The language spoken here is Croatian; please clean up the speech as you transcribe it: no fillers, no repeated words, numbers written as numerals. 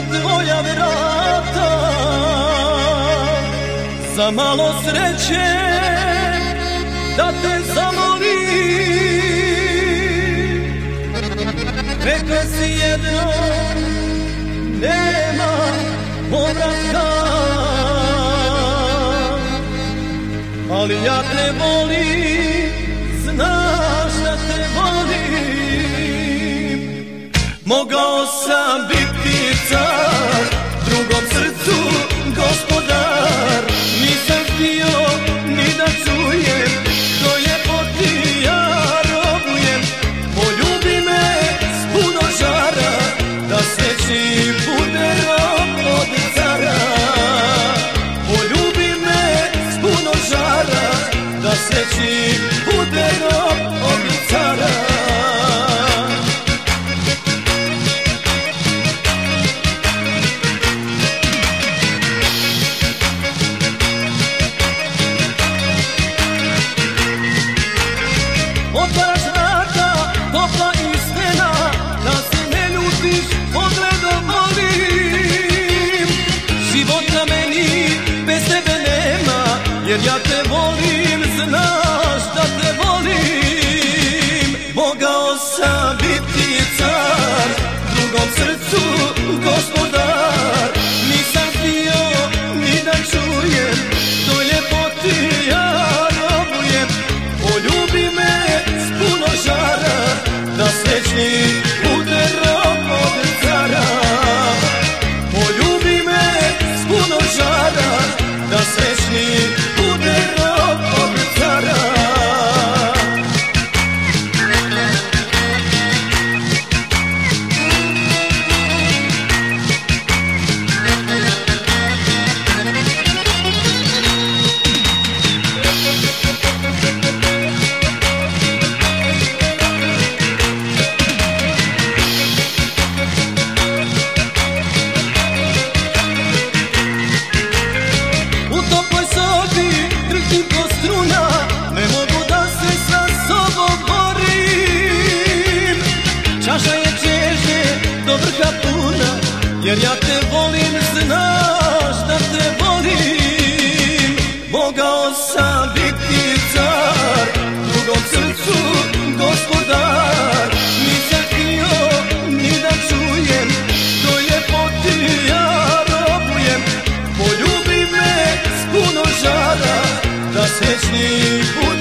tvoja vrata, za malo sreće da te zamolim. Rekla si jedno, nema povratka, ali ja te volim, znaš da te volim. Mogao sam biti car, drugom srcu gospodar, nisam htio ni da čujem, do ljepoti ja robujem. Poljubi me s puno žara, da srećni bude rob od cara. Poljubi me s puno žara, da srećni bude rob od cara. Otvaraš vrata, topla istina, da se ne ljutiš, pogledom volim. Života meni bez tebe nema, jer ja te volim, znaš da te volim. Mogao sam biti car, drugom srcu gospodar, nisam htio ni da čujem, do ljepoti ja robujem. Poljubi me s puno žara, da srećni bude rob od cara. Poljubi me s puno žara, da srećni bude rob od cara. Čaša je čežnje do vrha puna, jer ja te volim, znaš da te volim. Mogao sam biti car, drugom srcu gospodar, nisam htio ni da čujem, do ljepoti ja robujem. Poljubi me s puno žara, da srećni budem.